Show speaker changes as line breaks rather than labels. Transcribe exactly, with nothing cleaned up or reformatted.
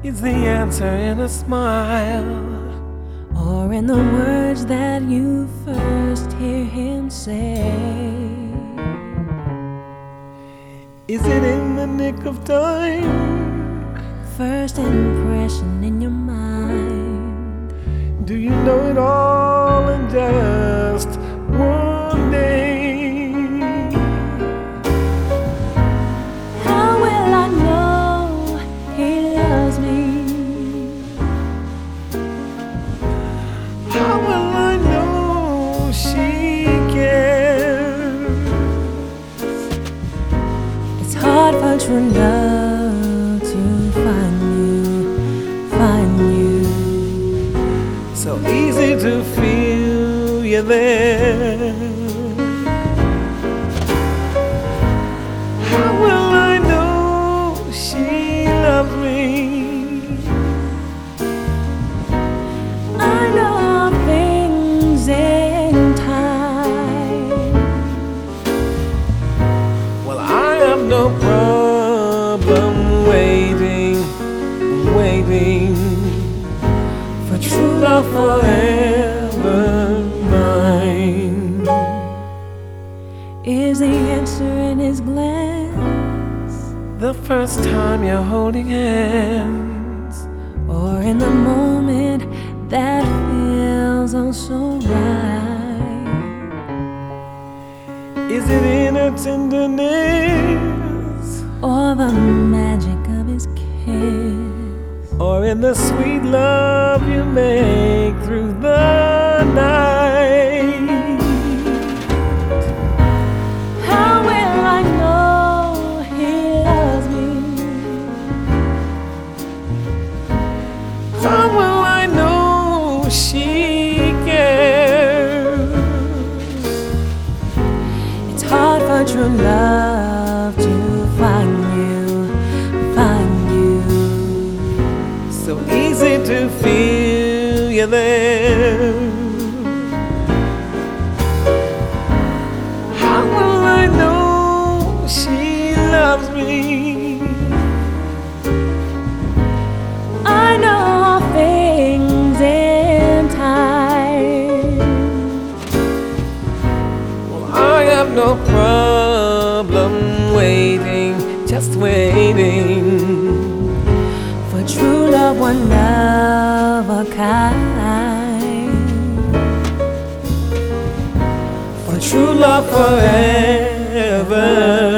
Is the answer in a smile,
or in the words that you first hear him say?
Is it in the nick of time?
First impression in your mind.
Do you know it all in just one day?
How will I know he loves me?
How will I know she cares?
It's hard for true love to find you, find you.
So easy to feel you there. How will I know she loves me?
I know things in time.
Well, I have no problem waiting, waiting
For true love
forever mine.
is the answer in his glance,
The first time you're holding hands,
or in the moment that feels oh so right.
is it in a tenderness,
Or the magic of his kiss,
or in the sweet love you make through the night?
how will I know he loves me?
How will I know she cares?
It's hard for true love to find you, find you.
So easy to feel you there. How will I know she loves me?
I know things in time.
Well, I have no problem waiting, just waiting
For true love, one of a kind.
for true love forever.